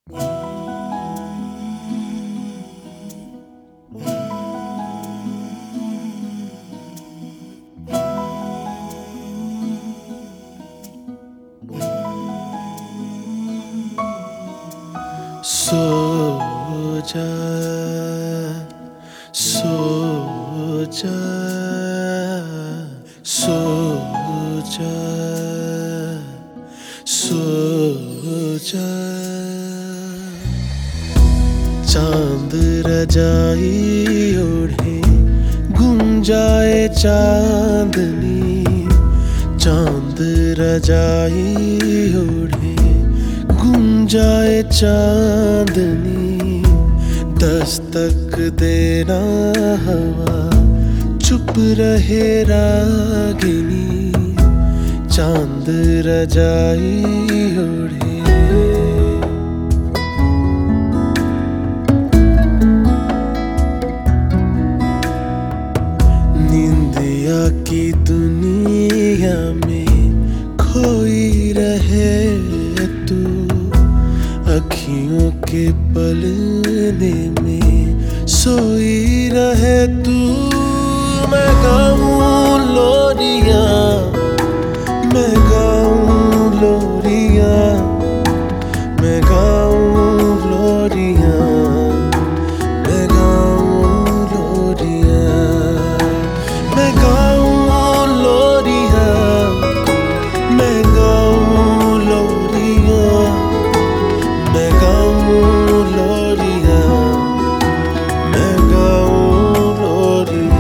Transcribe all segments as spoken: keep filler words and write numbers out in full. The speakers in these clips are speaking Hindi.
सो जा, सो जा, सो जा, सो जा। चांद रजाई ओढ़े गुंजाए चांदनी, चांद रजाई ओढ़े गुंजाए चांदनी। दस्तक देना हवा चुप रहे रागिनी, चांद रजाई ओढ़े। निंदिया की दुनिया में खोई रहे तू, अखियों के पलने में सोई रहे तू। मैं गाऊं लोरियां, मैं गाऊं लोरियां, मैं गाऊं लोरियां, मैं गाऊं लोरियां, मैं गाऊं लोरियां, मैं गाऊं लोरियां, मैं गाऊं लोरियां, मैं गाऊं लोरियां।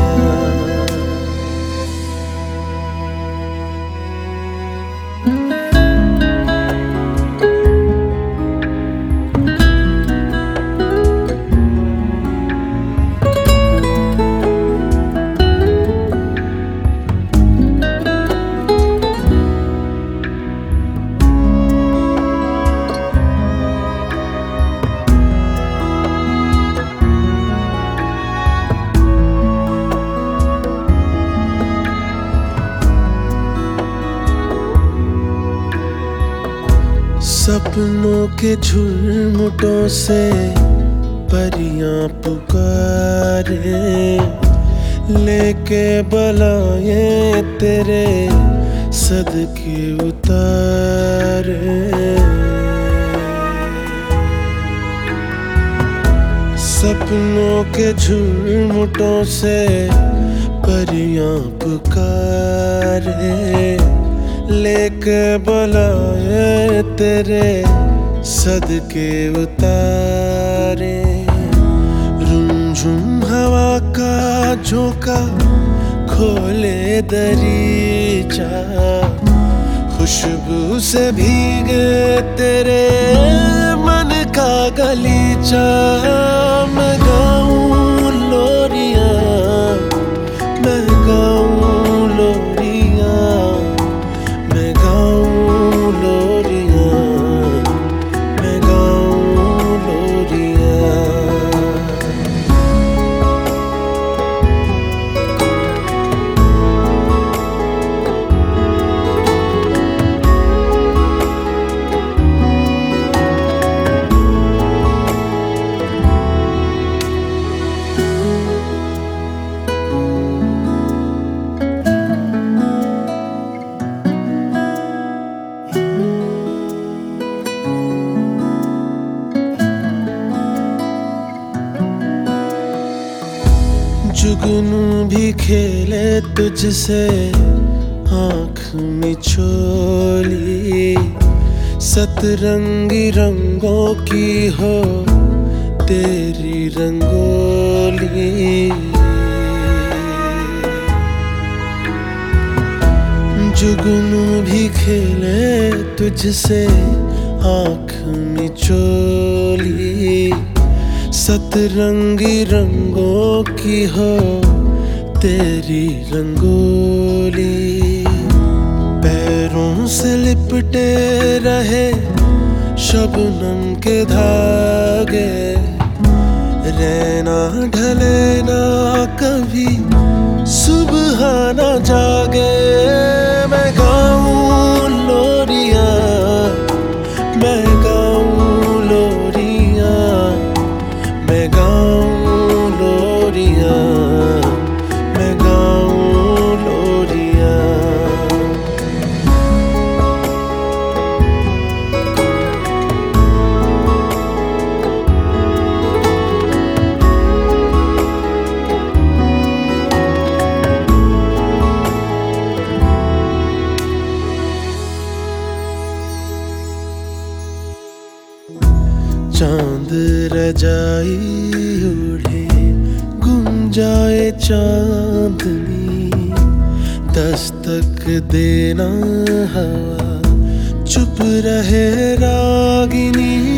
सपनों के झुरमुटों से परियां पुकारे, लेके बलाएं तेरे सदके उतारे। सपनों के झुरमुटों से परियां पुकारे, लेके बुलाए तेरे सदके उतारे। रुमझुम हवा का झोंका खोले दरीचा, खुशबू से भीगे तेरे मन का गलीचा। मैं गाऊं लोरियां, मैं गाऊं लोरियां, मैं गाऊं लोरियां, मैं गाऊं लोरियां। जुगनू भी खेले तुझसे आँख मिचोली, सतरंगी रंगों की हो तेरी रंगोली। जुगनू भी खेले तुझसे आँख मिचोली, सतरंगी रंगों की हो तेरी रंगोली। पैरों से लिपटे रहे शबनम के धागे, रहना ढले ना कभी सुबह ना जागे। मैं गाऊं लोरियां, मैं गाऊं लोरियां, चांद रजाई ओढ़े गुम जाए चांदनी, दस्तक देना हवा चुप रहे रागिनी।